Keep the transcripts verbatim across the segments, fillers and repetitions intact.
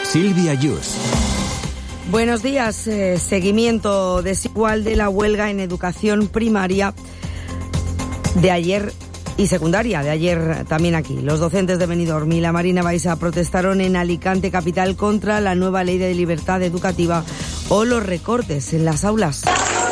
Silvia Yus. Buenos días. Eh, seguimiento desigual de la huelga en educación primaria de ayer y secundaria, de ayer también aquí. Los docentes de Benidorm y la Marina Baixa protestaron en Alicante capital contra la nueva ley de libertad educativa o los recortes en las aulas.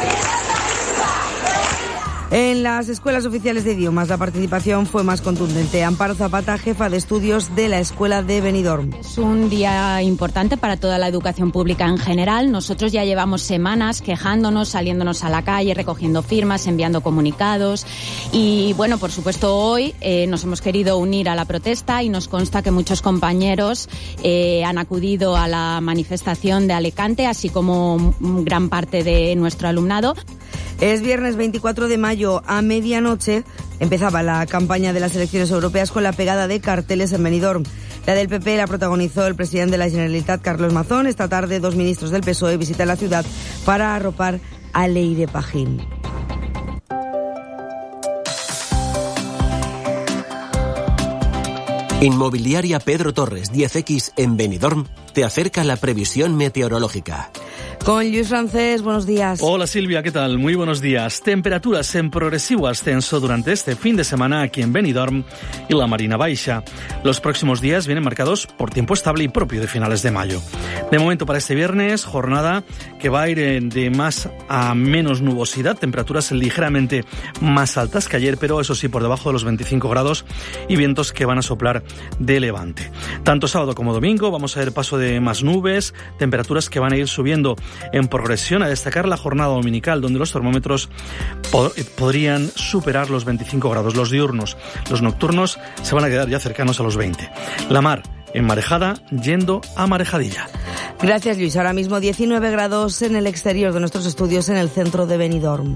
En las escuelas oficiales de idiomas la participación fue más contundente. Amparo Zapata, jefa de estudios de la Escuela de Benidorm. Es un día importante para toda la educación pública en general. Nosotros ya llevamos semanas quejándonos, saliéndonos a la calle, recogiendo firmas, enviando comunicados. Y bueno, por supuesto hoy eh, nos hemos querido unir a la protesta y nos consta que muchos compañeros eh, han acudido a la manifestación de Alicante, así como gran parte de nuestro alumnado. Es viernes veinticuatro de mayo, a medianoche empezaba la campaña de las elecciones europeas con la pegada de carteles en Benidorm. La del P P la protagonizó el presidente de la Generalitat, Carlos Mazón. Esta tarde dos ministros del P S O E visitan la ciudad para arropar a Leire Pajín. Inmobiliaria Pedro Torres diez equis en Benidorm te acerca la previsión meteorológica. Con Luis Francés, buenos días. Hola Silvia, ¿qué tal? Muy buenos días. Temperaturas en progresivo ascenso durante este fin de semana aquí en Benidorm y la Marina Baixa. Los próximos días vienen marcados por tiempo estable y propio de finales de mayo. De momento para este viernes, jornada que va a ir de más a menos nubosidad, temperaturas ligeramente más altas que ayer, pero eso sí por debajo de los veinticinco grados y vientos que van a soplar de levante. Tanto sábado como domingo vamos a ver paso de más nubes, temperaturas que van a ir subiendo en progresión, a destacar la jornada dominical, donde los termómetros pod- podrían superar los veinticinco grados. Los diurnos, los nocturnos se van a quedar ya cercanos a los veinte. La mar en marejada, yendo a marejadilla. Gracias, Luis. Ahora mismo diecinueve grados en el exterior de nuestros estudios en el centro de Benidorm.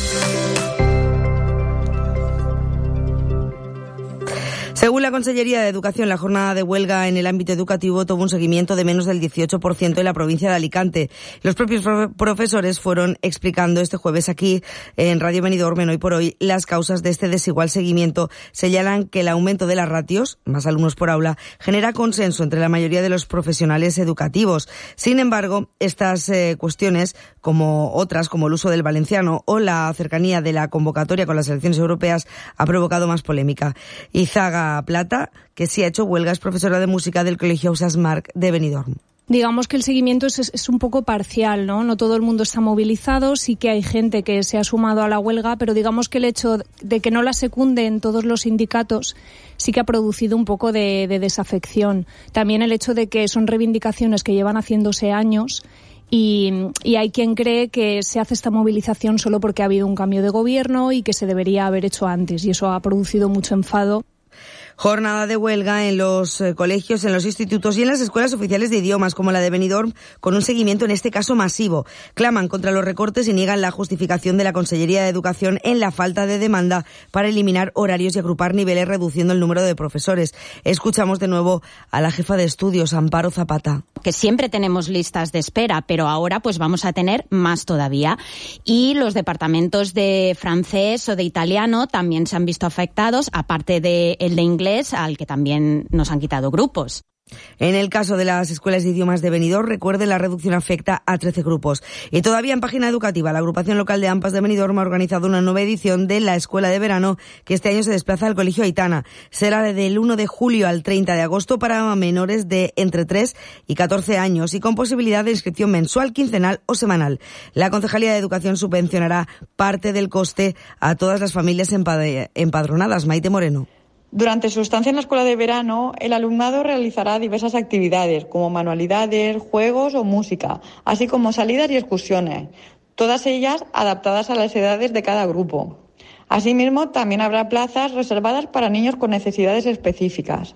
Según la Consellería de Educación, la jornada de huelga en el ámbito educativo tuvo un seguimiento de menos del dieciocho por ciento en la provincia de Alicante. Los propios profesores fueron explicando este jueves aquí en Radio Benidorm, en Hoy por Hoy, las causas de este desigual seguimiento. Señalan que el aumento de las ratios, más alumnos por aula, genera consenso entre la mayoría de los profesionales educativos. Sin embargo, estas eh, cuestiones, como otras, como el uso del valenciano o la cercanía de la convocatoria con las elecciones europeas, ha provocado más polémica. Izaga Plata, que sí ha hecho huelga, es profesora de música del Colegio Ausas Marc de Benidorm. Digamos que el seguimiento es, es un poco parcial, ¿no? No todo el mundo está movilizado, sí que hay gente que se ha sumado a la huelga, pero digamos que el hecho de que no la secunden todos los sindicatos sí que ha producido un poco de, de desafección. También el hecho de que son reivindicaciones que llevan haciéndose años y, y hay quien cree que se hace esta movilización solo porque ha habido un cambio de gobierno y que se debería haber hecho antes, y eso ha producido mucho enfado. Jornada de huelga en los eh, colegios, en los institutos y en las escuelas oficiales de idiomas, como la de Benidorm, con un seguimiento en este caso masivo. Claman contra los recortes y niegan la justificación de la Consellería de Educación en la falta de demanda para eliminar horarios y agrupar niveles, reduciendo el número de profesores. Escuchamos de nuevo a la jefa de estudios, Amparo Zapata. Que siempre tenemos listas de espera, pero ahora pues vamos a tener más todavía. Y los departamentos de francés o de italiano también se han visto afectados, aparte de el de inglés, al que también nos han quitado grupos. En el caso de las escuelas de idiomas de Benidorm, recuerden, la reducción afecta a trece grupos. Y todavía en página educativa, la agrupación local de AMPAs de Benidorm ha organizado una nueva edición de la escuela de verano que este año se desplaza al Colegio Aitana. Será desde el uno de julio al treinta de agosto para menores de entre tres y catorce años y con posibilidad de inscripción mensual, quincenal o semanal. La Concejalía de Educación subvencionará parte del coste a todas las familias empadronadas. Maite Moreno. Durante su estancia en la escuela de verano, el alumnado realizará diversas actividades, como manualidades, juegos o música, así como salidas y excursiones, todas ellas adaptadas a las edades de cada grupo. Asimismo, también habrá plazas reservadas para niños con necesidades específicas.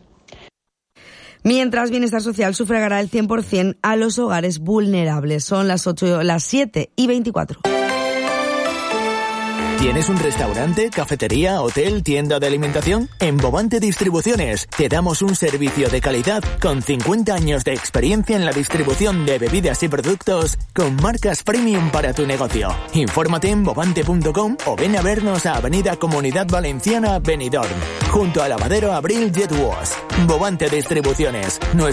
Mientras Bienestar Social sufragará el cien por ciento a los hogares vulnerables. Son las ocho, las siete y veinticuatro. ¿Tienes un restaurante, cafetería, hotel, tienda de alimentación? En Bovante Distribuciones te damos un servicio de calidad con cincuenta años de experiencia en la distribución de bebidas y productos con marcas premium para tu negocio. Infórmate en bovante punto com o ven a vernos a Avenida Comunidad Valenciana, Benidorm, junto al lavadero Abril Jet Wash. Bovante Distribuciones.